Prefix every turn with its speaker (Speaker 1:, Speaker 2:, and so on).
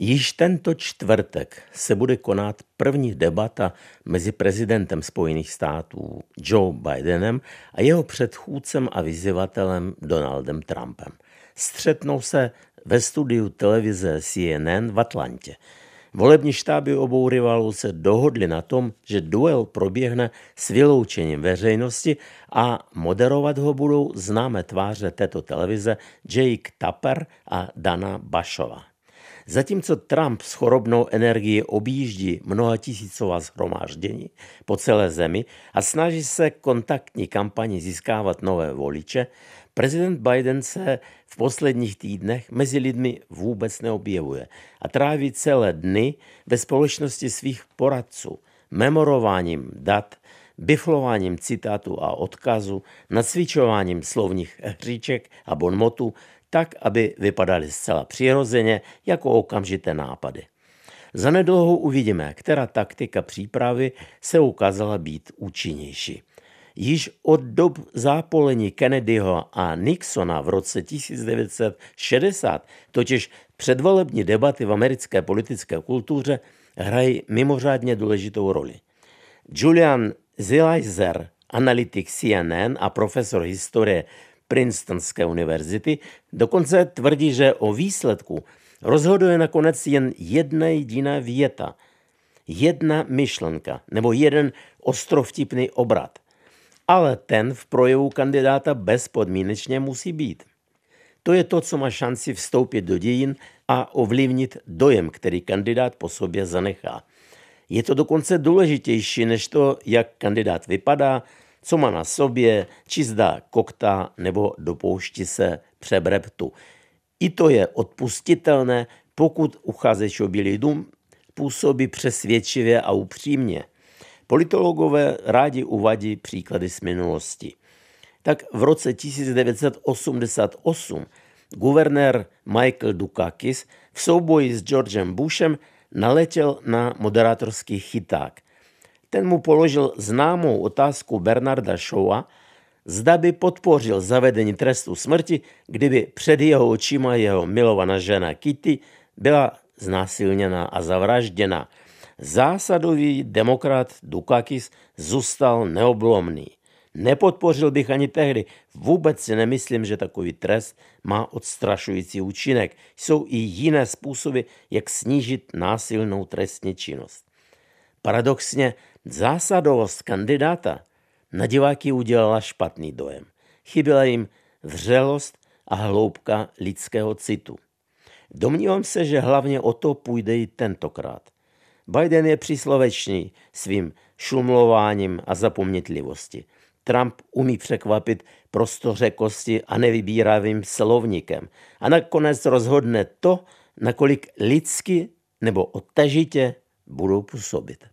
Speaker 1: Již tento čtvrtek se bude konat první debata mezi prezidentem Spojených států Joe Bidenem a jeho předchůdcem a vyzývatelem Donaldem Trumpem. Střetnou se ve studiu televize CNN v Atlantě. Volební štáby obou rivalů se dohodli na tom, že duel proběhne s vyloučením veřejnosti a moderovat ho budou známé tváře této televize Jake Tapper a Dana Bashova. Zatímco Trump s chorobnou energií objíždí mnohatisícová shromáždění po celé zemi a snaží se kontaktní kampani získávat nové voliče, prezident Biden se v posledních týdnech mezi lidmi vůbec neobjevuje a tráví celé dny ve společnosti svých poradců, memorováním dat, biflováním citátů a odkazů, nacvičováním slovních hříček a bonmotů, tak, aby vypadaly zcela přirozeně jako okamžité nápady. Zanedlouho uvidíme, která taktika přípravy se ukázala být účinnější. Již od dob zápolení Kennedyho a Nixona v roce 1960 totiž předvolební debaty v americké politické kultuře hrají mimořádně důležitou roli. Julian Zelizer, analytik CNN a profesor historie Princetonské univerzity, dokonce tvrdí, že o výsledku rozhoduje nakonec jen jedna jediná věta, jedna myšlenka nebo jeden ostrovtipný obrat. Ale ten v projevu kandidáta bezpodmínečně musí být. To je to, co má šanci vstoupit do dějin a ovlivnit dojem, který kandidát po sobě zanechá. Je to dokonce důležitější než to, jak kandidát vypadá, co má na sobě, či zdá koktá nebo dopouští se přebreptu. I to je odpustitelné, pokud uchazeč o Bílý dům působí přesvědčivě a upřímně. Politologové rádi uvádí příklady z minulosti. Tak v roce 1988 guvernér Michael Dukakis v souboji s Georgem Bushem naletěl na moderátorský chyták. Ten mu položil známou otázku Bernarda Shawa, zda by podpořil zavedení trestu smrti, kdyby před jeho očima jeho milovaná žena Kitty byla znásilněna a zavražděna. Zásadový demokrat Dukakis zůstal neoblomný. Nepodpořil bych ani tehdy. Vůbec si nemyslím, že takový trest má odstrašující účinek. Jsou i jiné způsoby, jak snížit násilnou trestní činnost. Paradoxně, zásadovost kandidáta na diváky udělala špatný dojem. Chyběla jim vřelost a hloubka lidského citu. Domnívám se, že hlavně o to půjde i tentokrát. Biden je příslovečný svým šumlováním a zapomnětlivosti. Trump umí překvapit prostořekosti a nevybíravým slovníkem. A nakonec rozhodne to, nakolik lidsky nebo odtažitě budou působit.